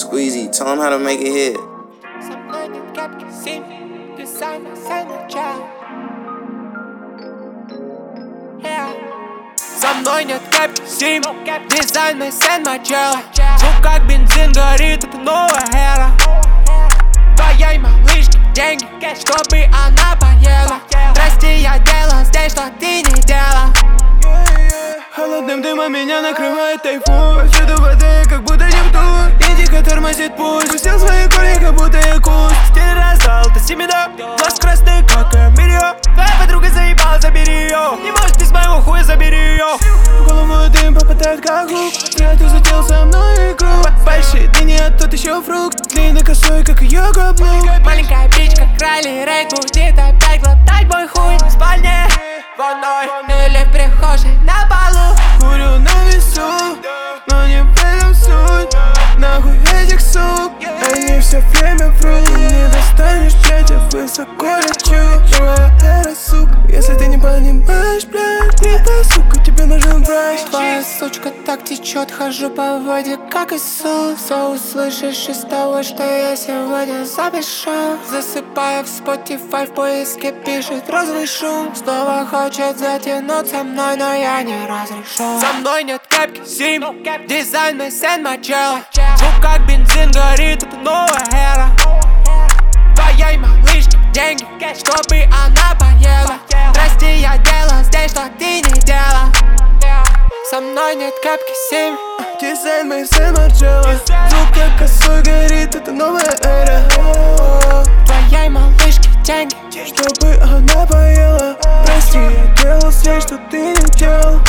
Squeezy, tell him how to make it hit. Со мной нет кепки, сим, дизайн мой сын мочала. Звук как бензин горит, это новая эра. Твоей малышке деньги, чтобы она поела. Прости, я делал здесь, что ты не делал. Холодным дымом меня накрывает тайфун. Повсюду воды, как будто Нептун. Индиго тормозит пульс. Пустил свои корни, как будто якут. Стиль раздал, ты семена. Глаз красный, как Эмилио. Твоя подруга заебала, забери ее. Не может без моего хуя, забери ее. В голову дым попадает, как хук. Зря ты затеял со мной игру. Большие дыни, а тот еще фрукт. Длинный косой, как ее каблук. Маленькая бичка, Райли Рейд будет опять глотать мой хуй. В спальне ванной или в прихожей на полу. Курю на весу, но не в этом суть. Нахуй этих сук, они все время врут. Не достанешь, блядь, я высоко лечу. Новая эра, сука, если ты не понимаешь, блядь, это, сука, тебе нужен врач. Твоя сучка так течет, хожу по воде, как Иисус. Все услышишь из того, что я сегодня запишу. Засыпая в Spotify, в поиске пишет розовый шум. Снова хочет затянуть со мной, но я не разрешу. Со мной нет кепки, сим, дизайн мой сын мочала. Звук как бензин горит, это новая эра. Твоей малышке деньги, чтобы она поела. Прости, я делал здесь, что ты не делал. Со мной нет кепки, сим, дизайн мой сын мочала. Звук как косой горит, это новая эра. Твоей малышке деньги, чтобы она поела. Прости, я делал здесь, что ты не делал.